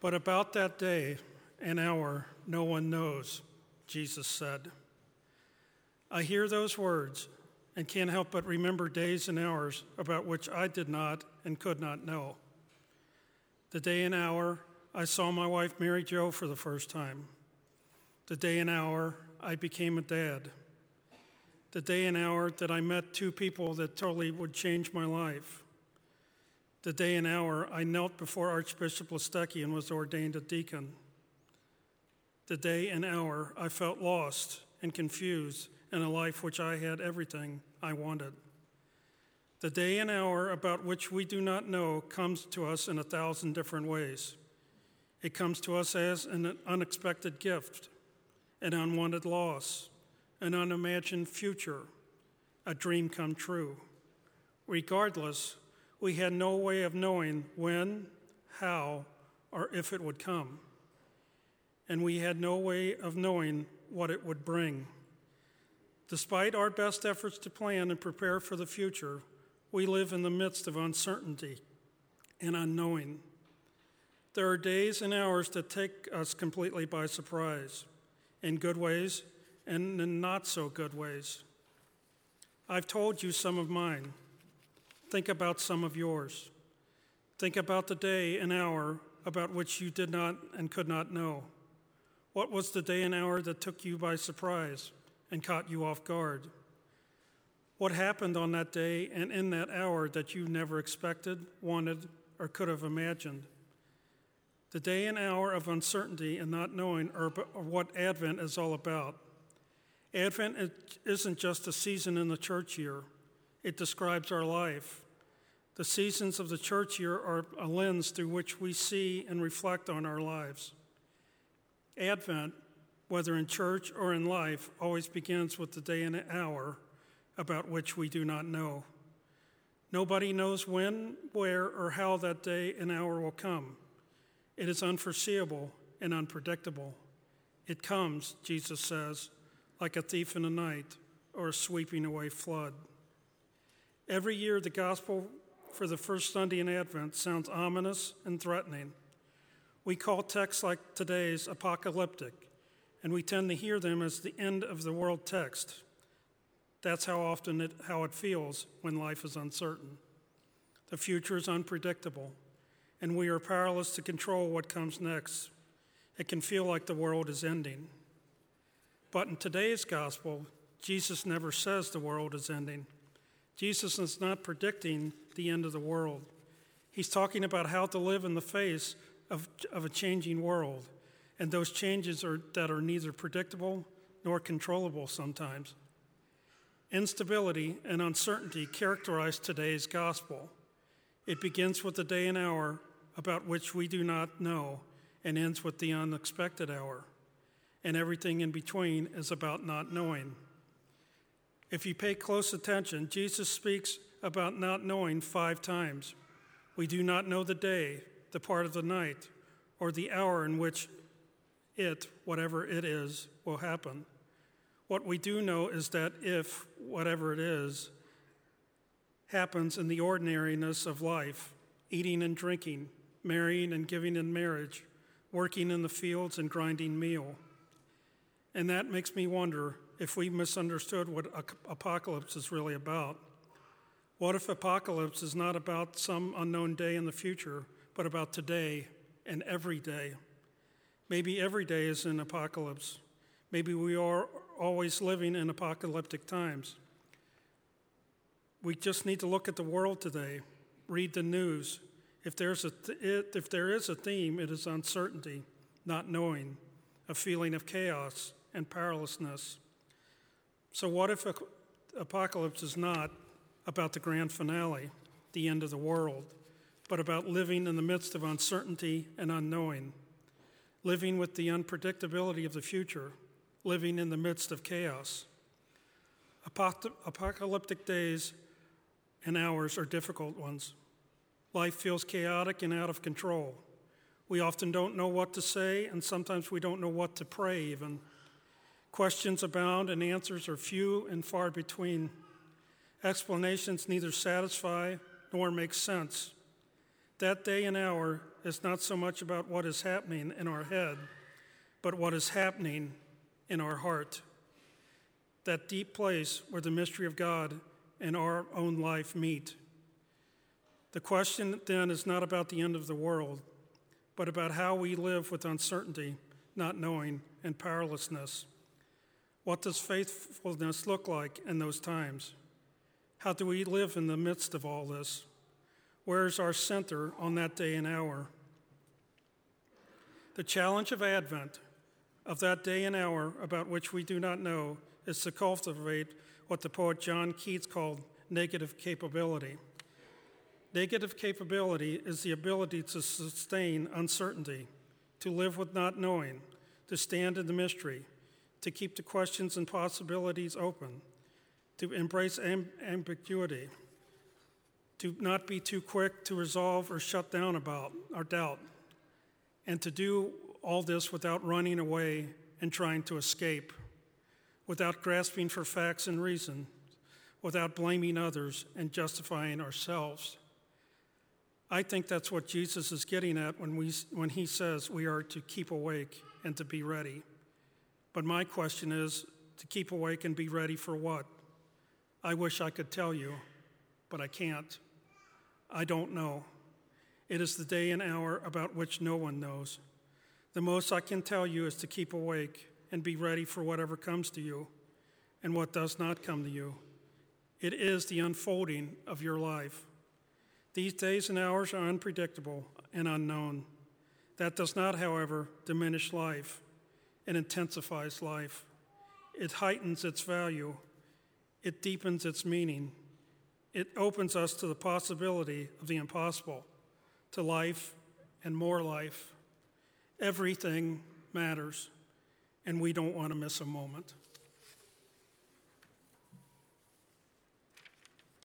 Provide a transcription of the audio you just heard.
But about that day and hour, no one knows, Jesus said. I hear those words and can't help but remember days and hours about which I did not and could not know. The day and hour I saw my wife Mary Jo for the first time. The day and hour I became a dad. The day and hour that I met two people that totally would change my life. The day and hour I knelt before Archbishop Listecki and was ordained a deacon. The day and hour I felt lost and confused in a life which I had everything I wanted. The day and hour about which we do not know comes to us in 1,000 different ways. It comes to us as an unexpected gift, an unwanted loss, an unimagined future, a dream come true. Regardless, we had no way of knowing when, how, or if it would come. And we had no way of knowing what it would bring. Despite our best efforts to plan and prepare for the future, we live in the midst of uncertainty and unknowing. There are days and hours that take us completely by surprise, in good ways and in not so good ways. I've told you some of mine. Think about some of yours. Think about the day and hour about which you did not and could not know. What was the day and hour that took you by surprise and caught you off guard? What happened on that day and in that hour that you never expected, wanted, or could have imagined? The day and hour of uncertainty and not knowing are what Advent is all about. Advent isn't just a season in the church year. It describes our life. The seasons of the church year are a lens through which we see and reflect on our lives. Advent, whether in church or in life, always begins with the day and hour about which we do not know. Nobody knows when, where, or how that day and hour will come. It is unforeseeable and unpredictable. It comes, Jesus says, like a thief in the night or a sweeping away flood. Every year, the gospel for the first Sunday in Advent sounds ominous and threatening. We call texts like today's apocalyptic, and we tend to hear them as the end of the world text. That's how it feels when life is uncertain. The future is unpredictable, and we are powerless to control what comes next. It can feel like the world is ending. But in today's gospel, Jesus never says the world is ending. Jesus is not predicting the end of the world. He's talking about how to live in the face of a changing world, and those changes that are neither predictable nor controllable sometimes. Instability and uncertainty characterize today's gospel. It begins with the day and hour about which we do not know and ends with the unexpected hour. And everything in between is about not knowing. If you pay close attention, Jesus speaks about not knowing 5 times. We do not know the day, the part of the night, or the hour in which it, whatever it is, will happen. What we do know is that if, whatever it is, happens in the ordinariness of life, eating and drinking, marrying and giving in marriage, working in the fields and grinding meal. And that makes me wonder if we misunderstood what apocalypse is really about. What if apocalypse is not about some unknown day in the future, but about today and every day? Maybe every day is an apocalypse. Maybe we are always living in apocalyptic times. We just need to look at the world today, read the news. If there is a theme, it is uncertainty, not knowing, a feeling of chaos and powerlessness. So what if apocalypse is not about the grand finale, the end of the world, but about living in the midst of uncertainty and unknowing, living with the unpredictability of the future, living in the midst of chaos? Apocalyptic days and hours are difficult ones. Life feels chaotic and out of control. We often don't know what to say, and sometimes we don't know what to pray even. Questions abound and answers are few and far between. Explanations neither satisfy nor make sense. That day and hour is not so much about what is happening in our head, but what is happening in our heart. That deep place where the mystery of God and our own life meet. The question then is not about the end of the world, but about how we live with uncertainty, not knowing, and powerlessness. What does faithfulness look like in those times? How do we live in the midst of all this? Where is our center on that day and hour? The challenge of Advent, of that day and hour about which we do not know, is to cultivate what the poet John Keats called negative capability. Negative capability is the ability to sustain uncertainty, to live with not knowing, to stand in the mystery, to keep the questions and possibilities open, to embrace ambiguity, to not be too quick to resolve or shut down about our doubt, and to do all this without running away and trying to escape, without grasping for facts and reason, without blaming others and justifying ourselves. I think that's what Jesus is getting at when he says we are to keep awake and to be ready. But my question is, to keep awake and be ready for what? I wish I could tell you, but I can't. I don't know. It is the day and hour about which no one knows. The most I can tell you is to keep awake and be ready for whatever comes to you and what does not come to you. It is the unfolding of your life. These days and hours are unpredictable and unknown. That does not, however, diminish life. It intensifies life. It heightens its value. It deepens its meaning. It opens us to the possibility of the impossible, to life and more life. Everything matters, and we don't want to miss a moment.